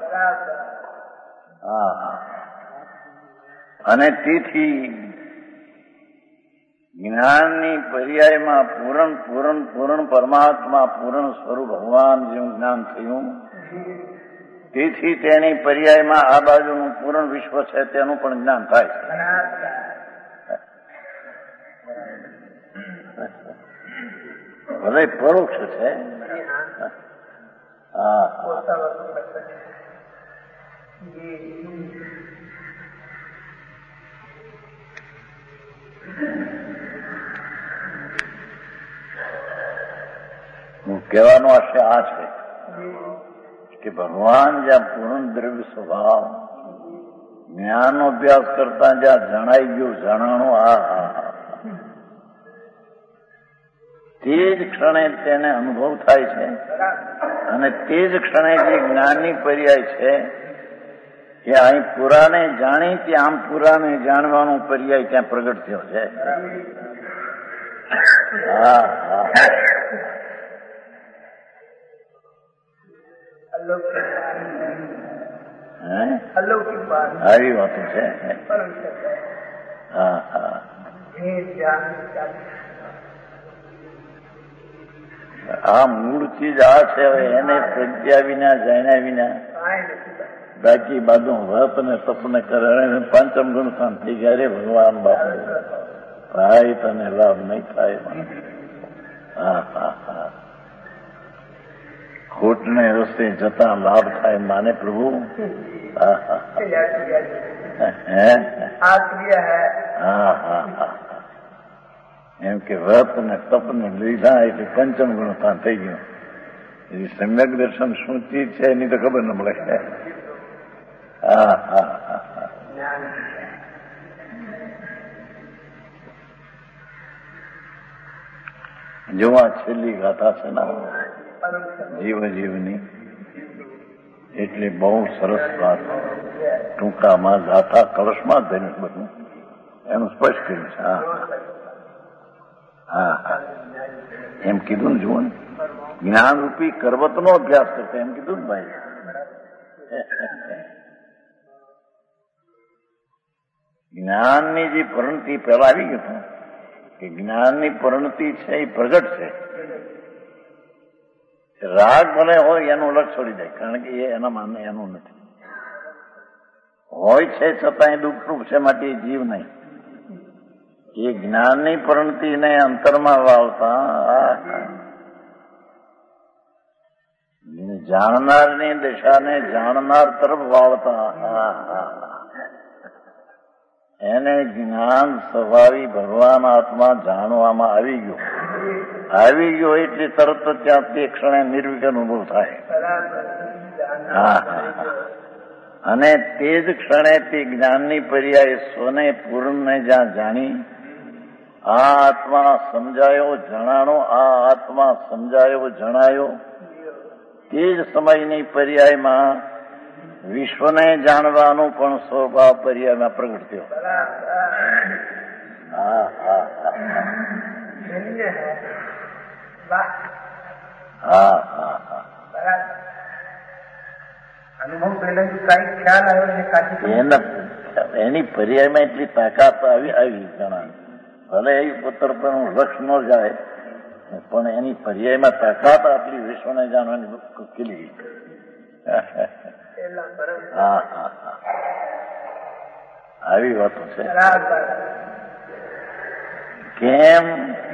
હા અને તેથી જ્ઞાનની પર્યાયમાં પૂરણ પૂરણ પૂરણ પરમાત્મા પૂરણ સ્વરૂપ ભગવાન જેવું જ્ઞાન થયું. તેથી તેની પર્યાયમાં આ બાજુનું પૂર્ણ વિશ્વ છે તેનું પણ જ્ઞાન થાય છે. ભલે પરોક્ષ છે. હા હું કહેવાનો આશય આ છે કે ભગવાન જ્યાં પૂર્ણ દ્રવ્ય સ્વભાવ જ્ઞાનનો અભ્યાસ કરતા જ્યાં જણાઈ ગયું જણાણું, આ હા તે જ ક્ષણે તેને અનુભવ થાય છે. અને તે જ ક્ષણે જે જ્ઞાનની પર્યાય છે કે અહીં પુરાને જાણી ત્યાં આમ પુરાને જાણવાનો પર્યાય ત્યાં પ્રગટ થયો છે. હા હા આવી વાતો છે. હા હા આ મૂળ ચીજ આ છે. હવે એને પ્રજ્ઞા વિના જાણ્યા વિના બાકી બાજુ વ્રત ને તપને કરે પાંચમ ગુણ શાંત થઈ ગયા. રે ભગવાન બાપુ ભાઈ તને લાભ નહીં થાય. હા હા હા ખોટને રસ્તે જતા લાભ થાય માને પ્રભુ. હા હા હા હા હા એમ કે વ્રત ને તપ ને લીધા એટલે પંચમ ગુણ શાંત થઈ ગયું. એ સમ્યક દર્શન શું ચીજ છે એની તો ખબર ન મળે. હા હા હા જો આ છેલ્લી ગાથા છે ને જીવ જીવની, એટલે બહુ સરસ વાત. ટૂંકામાં ગાથા કળશમાં જ બધું એનું સ્પષ્ટ કર્યું છે. હા હા હા એમ કીધું ને જુઓ ને, જ્ઞાનરૂપી કરવતનો અભ્યાસ કરતો એમ કીધું ને ભાઈ. જ્ઞાનની જે પરિણતિ પહેલા આવી ગયું કે જ્ઞાનની પરિણતિ છે એ પ્રગટ છે. રાગ ભલે હોય એનું લક્ષ છોડી દે, કારણ કે એ એના માને એનું નથી. હોય છે છતાં એ દુઃખરૂપ છે, માટે એ જીવ નહીં. એ જ્ઞાનની પરિણતિને અંતરમાં વાવતા જાણનારની દિશાને જાણનાર તરફ વાવતા એને જ્ઞાન સ્વભાવી ભગવાન આત્મા જાણવામાં આવી ગયો. આવી ગયો એટલે તરત જ ત્યાં તે ક્ષણે નિર્વિઘ્ન અનુભવ થાય. હા અને તે જ ક્ષણે તે જ્ઞાનની પર્યાય સ્વને પૂર્ણને જ્યાં જાણી આ આત્મા સમજાયો જણાણો, આ આત્મા સમજાયો જણાયો, તે જ સમયની પર્યાયમાં વિશ્વને જાણવાનો પણ સ્વભાવ પર્યાયમાં પ્રગટ થયો. હા હા હા હા હા
અનુભવ પહેલા કઈ ખ્યાલ આવ્યો
એની પર્યાયમાં એટલી તાકાત આવી આવી જણાવી. ભલે એ તરફનું લક્ષ ન જાય પણ એની પર્યાયમાં તાકાત આટલી વિશ્વને જાણવાની ખીલી ગઈ. હા હા હા આવી વાતો છે. કેમ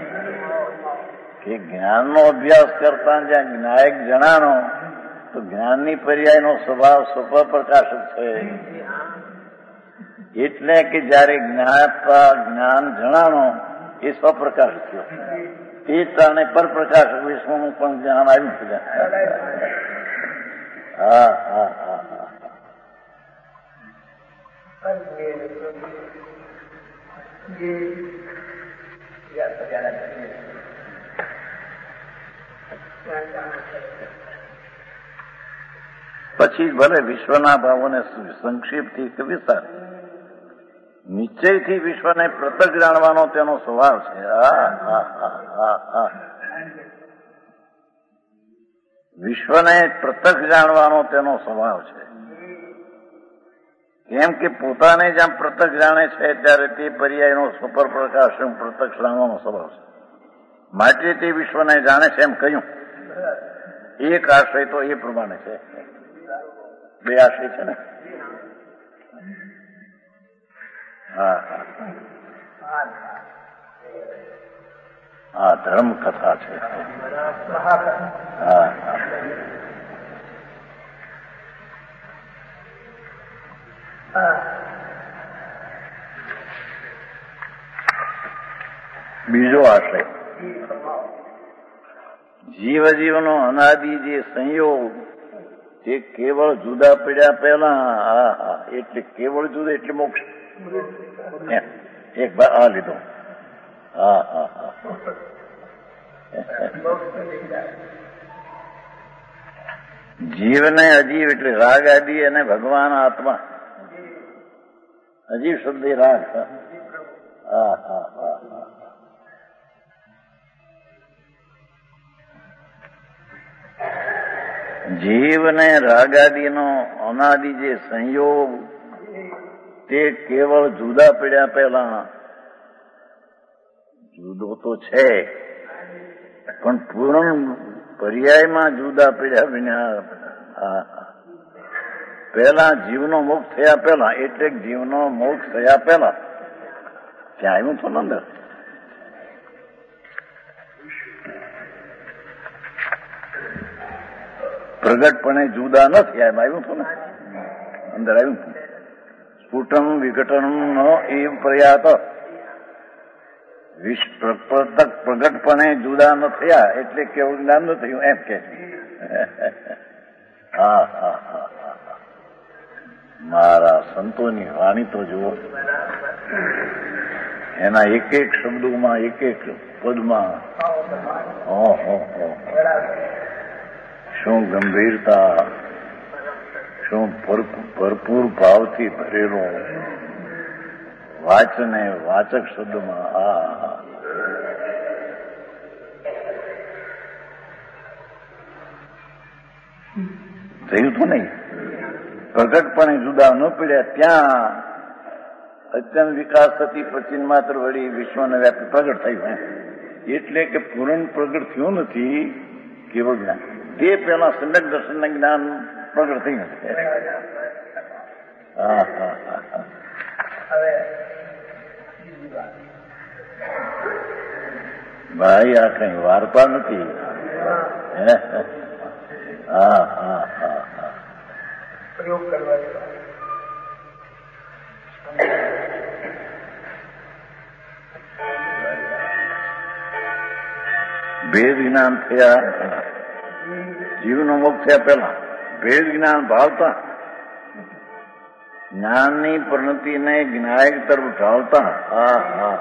કે જ્ઞાનનો અભ્યાસ કરતા જ્યાં જ્ઞાયક જણાનો તો જ્ઞાનની પર્યાયનો સ્વભાવ સ્વપ્રકાશક છે. એટલે કે જયારે જ્ઞાતા જ્ઞાન જણાનો એ સ્વપ્રકાશ થયો, તે કારણે પરપ્રકાશક વિશ્વનું પણ જ્ઞાન આવ્યું છે. હા હા હા હા પછી ભલે વિશ્વના ભાવોને સંક્ષેપથી વિસ્તાર, નિશ્ચયથી વિશ્વને પૃથક જાણવાનો તેનો સ્વભાવ છે. વિશ્વને પૃથક જાણવાનો તેનો સ્વભાવ છે. કેમ કે પોતાને જ્યાં પૃથક જાણે છે ત્યારે તે પર્યાયનો સુપર પ્રકાશ પૃથક જાણવાનો સ્વભાવ છે. માટે તે વિશ્વને જાણે છે એમ કહ્યું. એક આશ્રય તો એ પ્રમાણે છે, બે આશ્રય છે ને. હા હા ધર્મ કથા છે. હા બીજો આશ્રય જીવ જીવનો અનાદિ જે સંયોગ તે કેવળ જુદા પડ્યા પહેલા. હા હા એટલે કેવળ જુદા એટલે મોક્ષ. એક બાર આ લીધો. હા હા હા જીવને અજીવ એટલે રાગ આદિ અને ભગવાન આત્મા. અજીવ શબ્દ રાગ. હા હા હા જીવને રાગાદિનો અનાદિ જે સંયોગ તે કેવળ જુદા પડ્યા પહેલા જુદો તો છે, પણ પૂર્ણ પર્યાયમાં જુદા પડ્યા વિના પહેલા જીવનો મોક્ષ થયા પહેલા, એટલે જીવનો મોક્ષ થયા પહેલા ત્યાં આવ્યું તો અંદર પ્રગટપણે જુદા ન થયા એમ આવ્યું હતું ને, અંદર આવ્યું હતું. સ્ફુટમ વિઘટન નો એ પ્રયાત પ્રગટપણે જુદા ન થયા એટલે કેવું જ્ઞાન ન થયું એમ કે. હા હા હા મારા સંતોની વાણી તો જુઓ, એના એક એક શબ્દોમાં એક એક પદમાં ઓહો શું ગંભીરતા, શું ભરપૂર ભાવથી ભરેલો વાચને વાચક શબ્દમાં આ થયું હતું નહીં. પ્રગટપણે જુદા ન પડ્યા ત્યાં અત્યંત વિકાસ થતી પ્રાચીન માત્ર વળી વિશ્વને વ્યાપી પ્રગટ થયું. એટલે કે પૂર્ણ પ્રગટ થયું નથી, કેવળ જ્ઞાન. તે પહેલા સમ્યક દર્શન જ્ઞાન પ્રગટ થઈ નથી. હા હા હા ભાઈ આ કઈ વાર્તા નથી. હા હા હા હા
પ્રયોગ કરવા
ભેદ જ્ઞાન થયા, જીવનો મોક્ષ થયા પહેલા ભેદ જ્ઞાન ભાવતા, જ્ઞાનની પરિણતિને જ્ઞાયક તરફ ઢાળતા. હા હા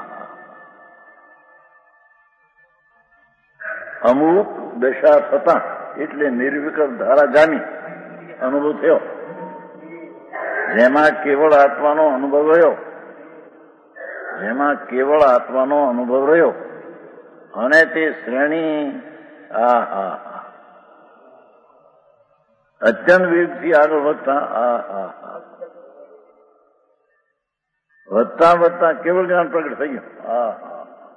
અમુક દશા થતા એટલે નિર્વિકલ્પ ધારા જામી અનુભવ થયો, જેમાં કેવળ આત્માનો અનુભવ રહ્યો, જેમાં કેવળ આત્માનો અનુભવ રહ્યો અને તે શ્રેણી આ હા અત્યંત વેગથી આગળ વધતા આ હા વધતા વધતા કેવળ જ્ઞાન પ્રગટ થઈ ગયું. હા હા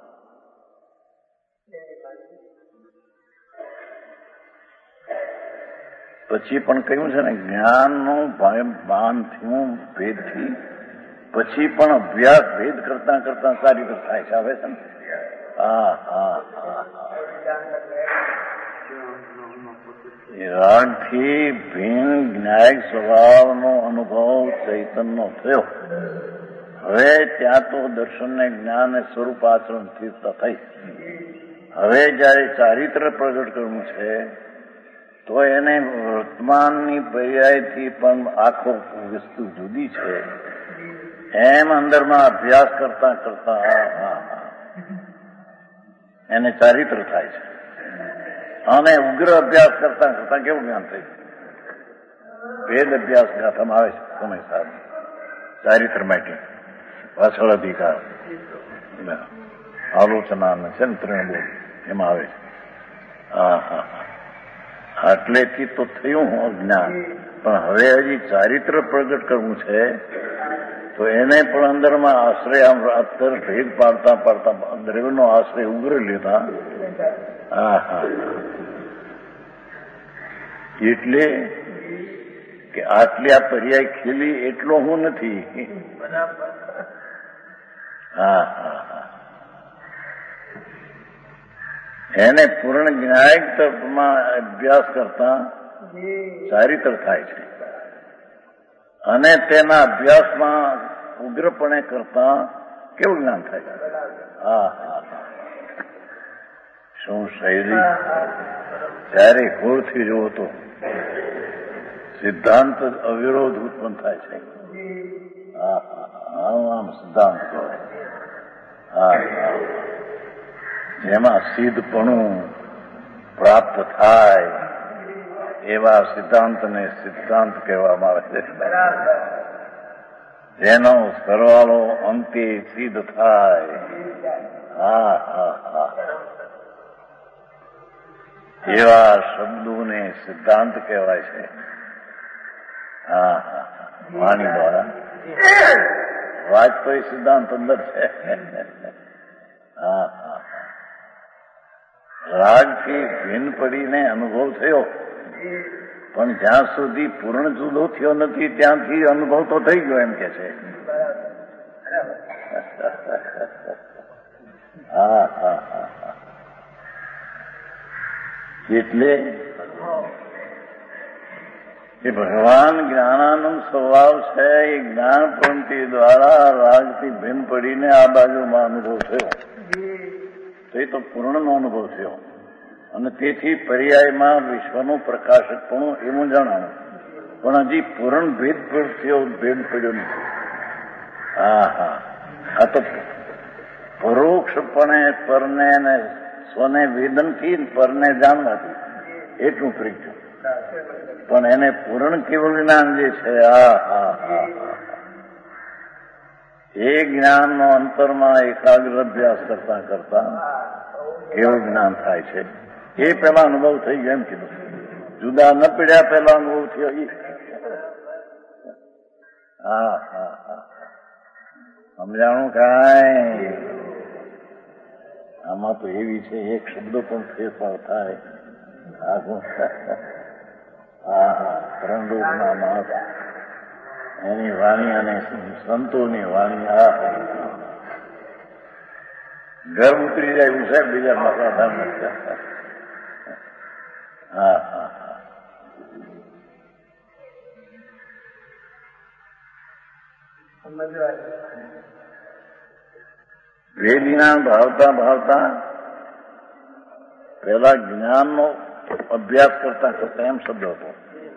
પછી પણ કહ્યું છે ને જ્ઞાનનું ભાન થયું ભેદથી, પછી પણ અભ્યાસ ભેદ કરતા કરતા સારી રીતે થાય છે. આવે છે ને હા હા રાગથી ભિન્ન જ્ઞાયક સ્વભાવનો અનુભવ ચૈતનનો થયો. હવે ત્યાં તો દર્શનને જ્ઞાન સ્વરૂપ આચરણ સ્થિરતા થઈ. હવે જયારે ચારિત્ર પ્રગટ કરવું છે તો એને વર્તમાનની પર્યાયથી પણ આખો વસ્તુ જુદી છે એમ અંદરમાં અભ્યાસ કરતા કરતા એને ચારિત્ર થાય છે. અને ઉગ્ર અભ્યાસ કરતા કરતા કેવું જ્ઞાન થઈ ભેદ અભ્યાસ ગાથામાં આવે છે સમય સાહેબ ચારિત્ર માટે પાછળ અધિકાર આલોચના છે ને ત્રણ બોલ એમાં આવે છે. હા હા આટલેથી તો થયું અજ્ઞાન, પણ હવે હજી ચારિત્ર પ્રગટ કરવું છે તો એને પણ અંદરમાં આશ્રય આમ અત્તર ભેદ પાડતા પાડતા દ્રવ્યનો આશ્રય ઉગ્ર લેતા. હા હા એટલે કે આટલી આ પર્યાય ખીલી એટલો હું નથી. હા હા હા એને પૂર્ણ જ્ઞાયક તત્વમાં અભ્યાસ કરતા ચારિત્ર થાય છે અને તેના અભ્યાસમાં ઉગ્રપણે કરતા કેવું જ્ઞાન થાય. હા હા શું શૈલી ત્યારે હોળથી જોવો તો સિદ્ધાંત અવિરોધ ઉત્પન્ન થાય છે. હા હા આમ સિદ્ધાંત કહે. હા હા જેમાં સિદ્ધપણું પ્રાપ્ત થાય એવા સિદ્ધાંતને સિદ્ધાંત કહેવામાં આવે છે. જેનો સરવાળો અંતે સિદ્ધ થાય. હા હા હા એવા શબ્દોને સિદ્ધાંત કહેવાય છે. હા હા વાણી દ્વારા વાજપેયી સિદ્ધાંત અંદર છે. હા હા રાગથી ભિન્ન પડીને અનુભવ થયો, પણ જ્યાં સુધી પૂર્ણ જુદો થયો નથી ત્યાંથી અનુભવ તો થઈ ગયો એમ કે છે. હા હા હા એટલે એ ભગવાન જ્ઞાનાનંદ સ્વભાવ છે. એ જ્ઞાન પંક્તિ દ્વારા રાગથી ભિન્ન પડીને આ બાજુમાં અનુભવ થયો, તે તો પૂર્ણનો અનુભવ થયો, અને તેથી પર્યાયમાં વિશ્વનું પ્રકાશકપણું એવું જણાવું, પણ હજી પૂર્ણ ભેદ થયો, ભેદ પડ્યો નથી. હા હા આ તો પરોક્ષપણે પરને ને સ્વને વેદનથી પરને જાણવાથી એટલું પ્રજ્ઞ, પણ એને પૂર્ણ કેવળ જ્ઞાન જે છે આ હા હા એ જ્ઞાનનો અંતરમાં એકાગ્ર અભ્યાસ કરતા કરતા કેવું જ્ઞાન થાય છે. એ પેલા અનુભવ થઈ ગયો એમ કીધું, જુદા ન પડ્યા પેલા અનુભવ થયો. હા હા હા સમજાણું કાંઈ આમાં તો એવી છે, એક શબ્દો પણ ફેરફાર થાય. હા હા ત્રણ રૂપના માસ એની વાણી અને સંતોની વાણી આ ઘર ઉતરી જાય એવું સાહેબ બીજા મસાધાર નથી. હા હા હા વેદના ભાવતા ભાવતા પેલા જ્ઞાનનો અભ્યાસ કરતા કરતા એમ શબ્દ હતો.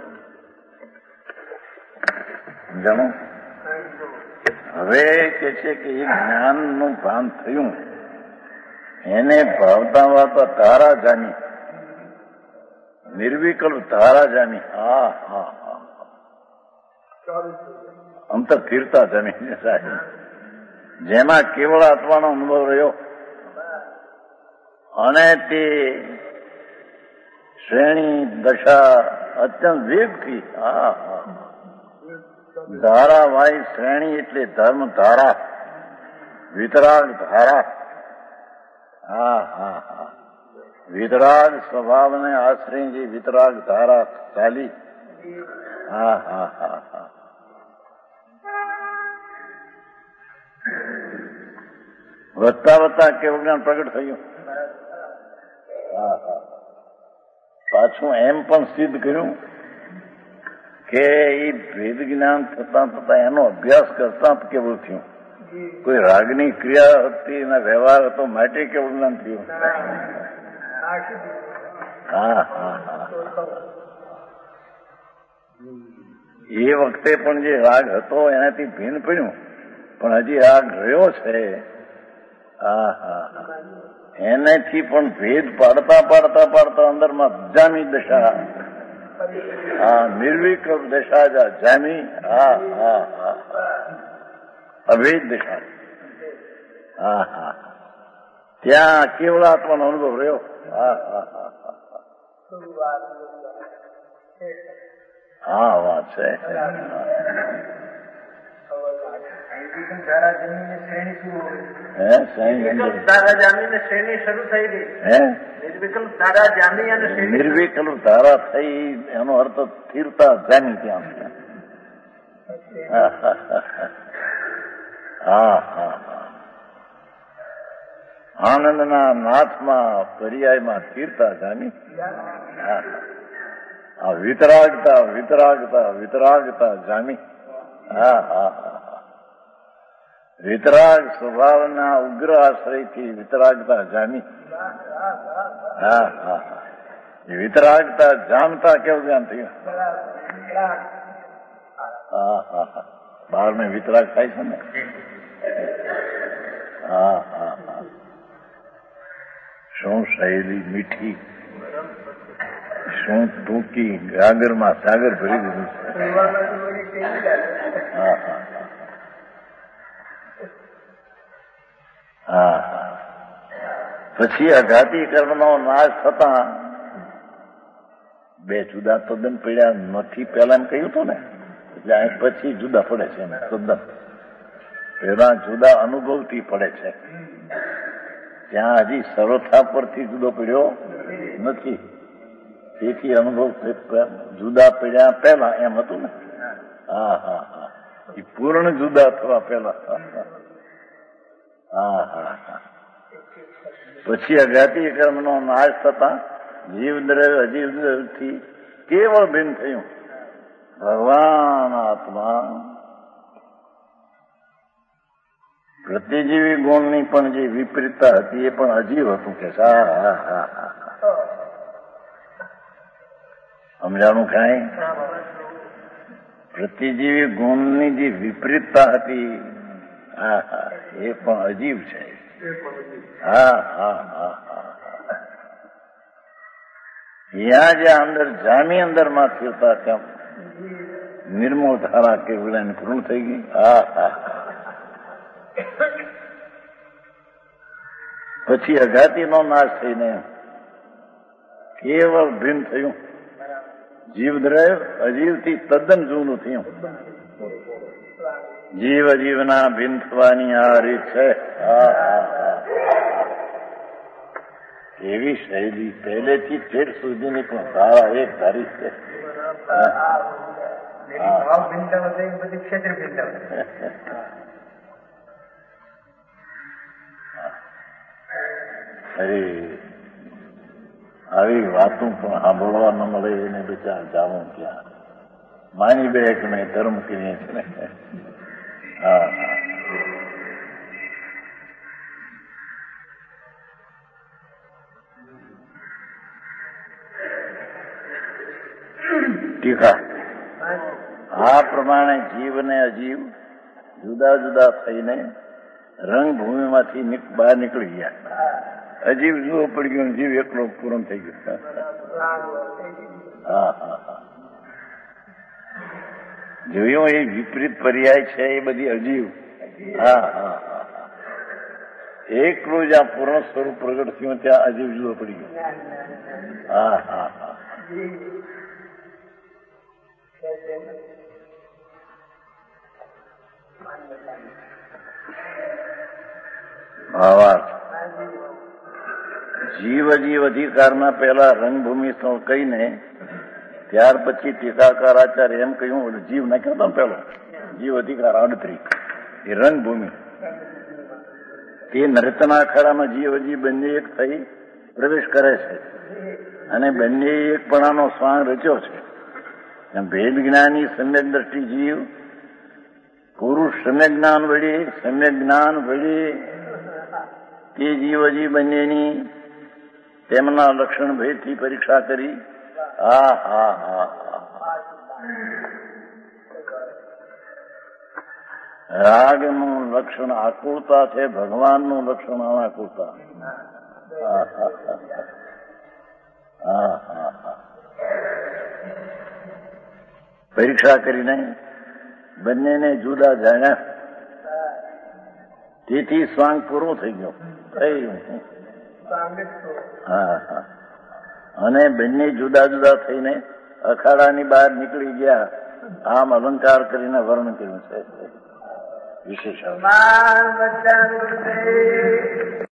જાણો હવે કે છે કે એ જ્ઞાનનું ભાન થયું, એને ભાવતા ભાવતા ધારા જામી, નિર્વિકલ્પ ધારા જામી. હા હા હા અંતર સ્થિરતા જમી સાહેબ, જેમાં કેવળ આત્માનો અનુભવ રહ્યો, અને તે શ્રેણી દશા અત્યંત વેગથી. હા હા ધારાવાહી શ્રેણી એટલે ધર્મ ધારા, વિતરાગ ધારા. હા હા હા વિતરાગ સ્વભાવને આશ્રય જે વિતરાગ ધારા ચાલી. હા હા હા હા વધતા વધતા કેવું જ્ઞાન પ્રગટ થયું. હા હા પાછું એમ પણ સિદ્ધ કર્યું કે એ ભેદ જ્ઞાન થતા થતા એનો અભ્યાસ કરતા કેવું થયું. કોઈ રાગની ક્રિયા હતી અને વ્યવહાર હતો માટે કેવું જ્ઞાન થયું. હા હા હા એ વખતે પણ જે રાગ હતો એનાથી ભિન્ન પડ્યું, પણ હજી રાગ રહ્યો છે. હા હા એનાથી પણ ભેદ પાડતા પાડતા પાડતા અંદરમાં જામી દશા, હા નિર્વિકલ્પ દશા જા જામી. હા હા હા અભેદ દશા. હા હા ત્યાં કેવળ આત્માનો અનુભવ રહ્યો. હા હા હા હા વાત છે. નિર્વિકલ્પ ધારા થઈ એનો અર્થ સ્થિરતા જામી ત્યાં. હા હા આનંદના નાથમાં પર્યાયમાં સ્થિરતા જામી. હા વિતરાગતા વિતરાગતા વિતરાગતા જામી. હા હા હા વિતરાગ સ્વભાવના ઉગ્ર આશ્રયથી વિતરાગતા જામી. હા હા હા વિતરાગતા જામતા કેવું જ્ઞાન થયું. હા હા હા બહાર ને વિતરાગ થાય છે ને. હા હા હા શું શૈલી મીઠી, શું ટૂંકી, ગાગરમાં સાગર ભરી દીધું છે. હા હા હા હા પછી અઘાતી કર્મનો નાશ થતા બે જુદા તદ્દન પડ્યા નથી. પેલા એમ કહ્યું હતું ને એટલે અહીં પછી જુદા પડે છે એમ તદ્દન. પેલા જુદા અનુભવથી પડે છે, ત્યાં હજી સરોથા પરથી જુદો પડ્યો નથી. તેથી અનુભવ જુદા પડ્યા પહેલા એમ હતું ને. હા હા હા એ પૂર્ણ જુદા થવા પહેલા. હા હા હા પછી અઘાતી કર્મનો નાશ થતા જીવદ્રવ્ય અજીવદ્રવ્યથી કેવળ ભિન્ન થયું ભગવાન આત્મા. પ્રતિજીવી ગુણની પણ જે વિપરીતતા હતી એ પણ અજીવ હતું કે હા હા હા હા સમજાણું કાંઈ? પ્રતિજીવી ગુણની જે વિપરીતતા હતી હા હા એ પણ અજીવ છે. હા હા હા હા ત્યાં જ્યાં અંદર જામી અંદર માં થતા ત્યાં નિર્મોહ ધારા કે વિલયન પૂર્ણ થઈ ગઈ. હા હા પછી અઘાતીનો નાશ થઈને કેવળ ભિન્ન થયું. જીવદ્રવ્ય અજીવથી તદ્દન જૂનું થયું. જીવ અજીવના ભિન્ન થવાની આ રીત છે. હા હા હા એવી શૈલી પહેલેથી ઠેર સુધીની પણ ધારા એક ધારી છે. અરે આવી વાતો પણ સાંભળવા ન મળે એને બિચાર જાવું ક્યાં. માની બે કે મેં ધર્મ કરીએ છે ને. હા હા ટીકા આ પ્રમાણે જીવ ને અજીવ જુદા જુદા થઈને રંગભૂમિમાંથી બહાર નીકળી ગયા. અજીવ જુદો પડી ગયો, જીવ એકલો પૂરણ થઈ ગયો. હા હા હા જોયું એ વિપરીત પર્યાય છે એ બધી અજીવ. હા હા હા એકલું જ્યાં પૂર્ણ સ્વરૂપ પ્રગટ થયું ત્યાં અજીવ જુદો પડી ગયો. હા હા હા ભાવાર્થ જીવ અજીવ અધિકારના પહેલા રંગભૂમિ કહીને ત્યાર પછી ટીકાકાર આચાર્ય એમ કહ્યું જીવ નાખ્યો હતો ને પેલો જીવ અધિકાર આડત્રી એ રંગભૂમિ તે નર્તના અખાડામાં જીવ અજીવ બંને એક થઈ પ્રવેશ કરે છે અને બંને એકપણાનો સ્વાંગ રચ્યો છે. ભેદ જ્ઞાની સમ્યક દ્રષ્ટિ જીવ પુરુષ સમ્યક જ્ઞાન વડે સમ્યક જ્ઞાન વડે તે જીવ અજીવ બંનેની તેમના લક્ષણ ભેદથી પરીક્ષા કરી. હા હા હા રાગનું લક્ષણ આકુળતા છે, ભગવાનનું લક્ષણ અનાકુળતા. હા હા હા હા હા પરીક્ષા કરીને બંનેને જુદા જાણ્યા. તેથી સ્વાંગ પૂરો થઈ ગયો. હા હા અને બંને જુદા જુદા થઈને અખાડાની બહાર નીકળી ગયા. આમ અલંકાર કરીને વર્ણન કર્યું છે વિશેષ.